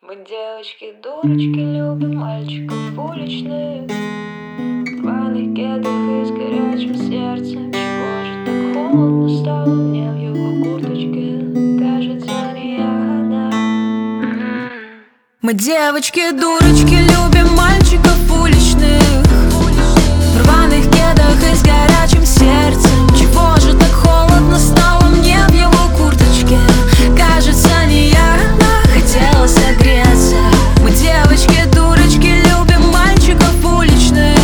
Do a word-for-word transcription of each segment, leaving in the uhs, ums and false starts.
Мы девочки, дурочки, любим мальчиков уличных, в рваных кедах и с горячим сердцем. Чего же так холодно стало мне в его курточке? Кажется, не я одна. Мы девочки, дурочки, любим мальчиков уличных, в рваных кедах и с горячим сердцем. Чего же так холодно стало мне в его курточке? Кажется, не я одна хотела согреться. Мы девочки, дурочки, любим мальчиков уличных,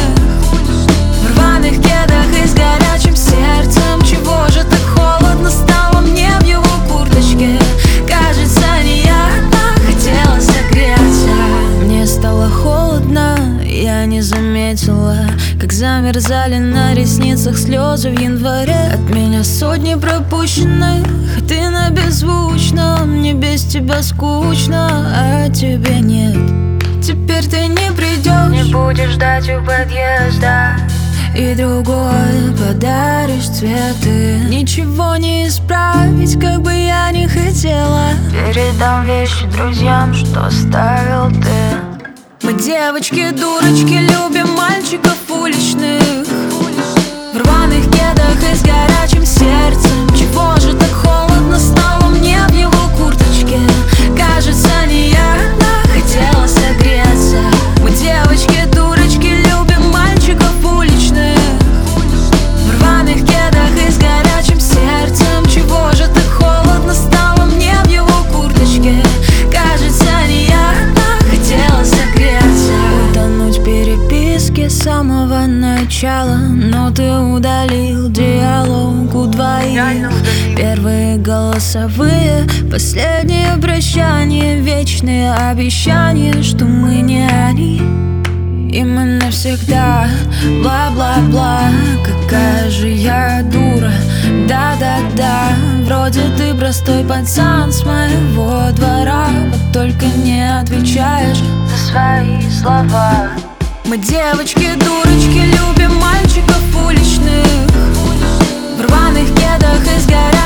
в рваных кедах и с горячим сердцем. Чего же так холодно стало мне в его курточке? Кажется, не я одна хотела согреться. Мне стало холодно, я не заметила, как замерзали на ресницах слезы в январе. От меня сотни пропущенных, а ты на беззвучном. Мне без тебя скучно, а тебе нет. Теперь ты не придешь, Не будешь ждать у подъезда, и другой подаришь цветы. Ничего не исправить, как бы я ни хотела. передам вещи друзьям, что оставил ты. Мы девочки, дурочки, любим мальчиков уличных, в рваных кедах и с горячим сердцем. Чего же так холодно стало мне в его курточке? Кажется, не я одна хотела согреться. Мы девочки, дурочки, любим мальчиков уличных, в рваных кедах и с горячим сердцем. Чего же так холодно стало мне в его курточке? Кажется, не я одна хотела согреться. Утонуть в переписке с самого начала, но ты удалил диалог у двоих. Первые голосовые, последнее прощание, вечные обещания, что мы не они, и мы навсегда. Бла-бла-бла, какая же я дура. Да-да-да, вроде ты простой пацан с моего двора, вот только не отвечаешь За свои слова. Мы девочки, дурочки, любим мальчиков уличных, в рваных кедах и с горячим